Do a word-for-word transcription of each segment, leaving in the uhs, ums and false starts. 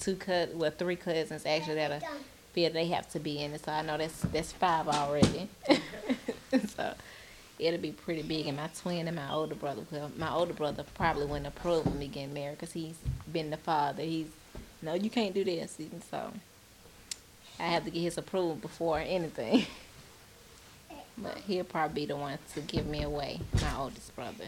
two cousins, well, three cousins actually that are feel they have to be in it. So I know that's that's five already. So it'll be pretty big. And my twin and my older brother, well, my older brother probably wouldn't approve of me getting married because he's been the father. He's no, you can't do this. And so I have to get his approval before anything. But he'll probably be the one to give me away, my oldest brother.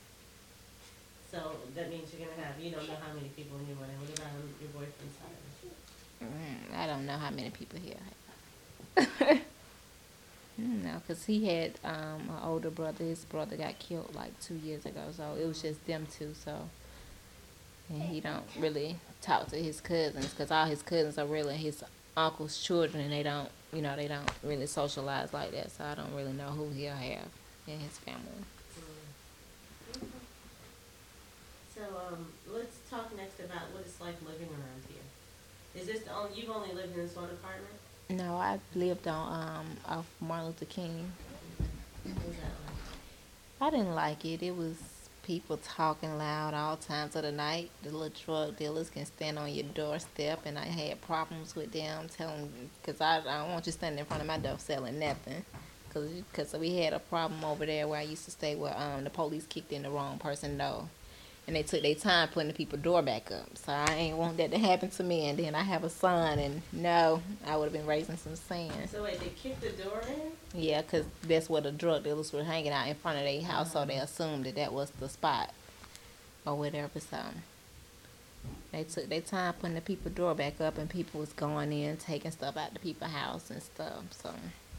So that means you're gonna have, you don't know how many people in your wedding. What about on your boyfriend's side? Mm, I don't know how many people here have. No, because he had um, an older brother. His brother got killed like two years ago, so it was just them two. So, and he don't really talk to his cousins because all his cousins are really his uncle's children, and they don't, you know, they don't really socialize like that. So I don't really know who he'll have in his family. Mm. Okay. So um, let's talk next about what it's like living around here. Is this the only, you've only lived in this one apartment? No, I lived on um off Martin Luther King. What was that like? I didn't like it. It was people talking loud all times of the night. The little drug dealers can stand on your doorstep, and I had problems with them telling, because I, I don't want you standing in front of my door selling nothing. Because we had a problem over there where I used to stay where um the police kicked in the wrong person door. And they took their time putting the people's door back up. So I ain't want that to happen to me. And then I have a son, and no, I would have been raising some sand. So wait, they kicked the door in? Yeah, because that's where the drug dealers were hanging out in front of their house, so they assumed that that was the spot or whatever. So they took their time putting the people's door back up, and people was going in, taking stuff out the people's house and stuff. So,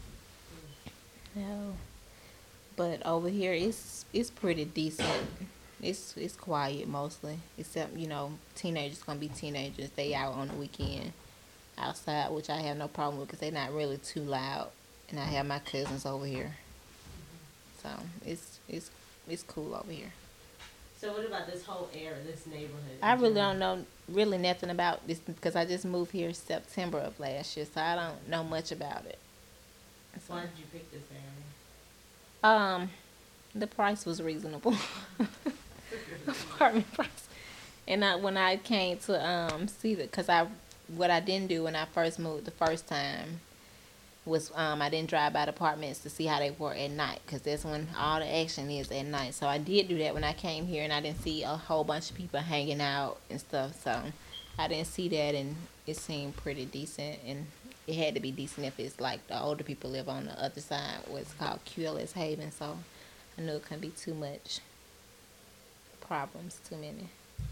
no. But over here, it's it's pretty decent. It's it's quiet mostly, except, you know, teenagers gonna be teenagers. They out on the weekend outside, which I have no problem with because they're not really too loud. And I have my cousins over here, so it's it's it's cool over here. So what about this whole area, this neighborhood? I really don't know really nothing about this because I just moved here September of last year, so I don't know much about it. So, why did you pick this area? um, the price was reasonable. Apartment price. And I, when I came to um see that, because I what I didn't do when I first moved the first time was um I didn't drive by the apartments to see how they were at night, because that's when all the action is at night. So I did do that when I came here, and I didn't see a whole bunch of people hanging out and stuff. So I didn't see that, and it seemed pretty decent, and it had to be decent if it's like the older people live on the other side, what's called Q L S Haven. So I knew it couldn't be too much problems, too many.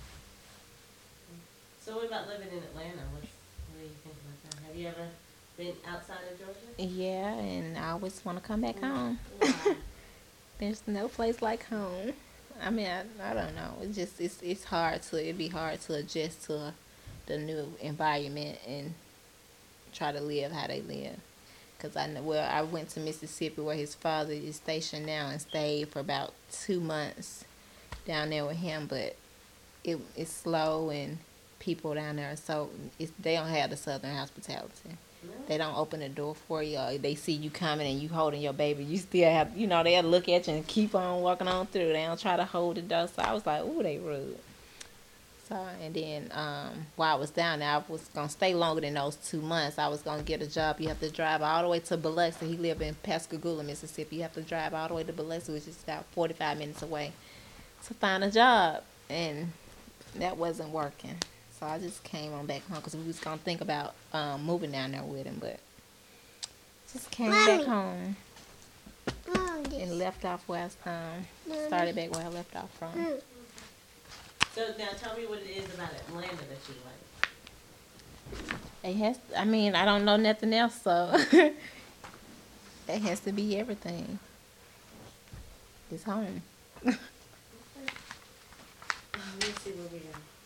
So what about living in Atlanta? What's, what do you think about that? Have you ever been outside of Georgia? Yeah, and I always want to come back Why? home. Why? There's no place like home. I mean, I, I don't know. It's just it's it's hard to it'd be hard to adjust to the new environment and try to live how they live. Cause I know, well, I went to Mississippi where his father is stationed now and stayed for about two months down there with him, but it it's slow, and people down there are so it's, they don't have the southern hospitality. Really? They don't open the door for you. Or they see you coming and you holding your baby. You still have, you know, they'll look at you and keep on walking on through. They don't try to hold the door. So I was like, ooh, they rude. So, and then um, while I was down there, I was going to stay longer than those two months. I was going to get a job. You have to drive all the way to Biloxi. He lived in Pascagoula, Mississippi. You have to drive all the way to Biloxi, which is about forty-five minutes away, to find a job. And that wasn't working. So I just came on back home because we was going to think about um, moving down there with him. But just came Mommy. back home Mommy. and left off where I um, started back where I left off from. Mm. So now tell me what it is about Atlanta that you like. It has. I mean, I don't know nothing else, so it has to be everything. It's home. Let me see where we are.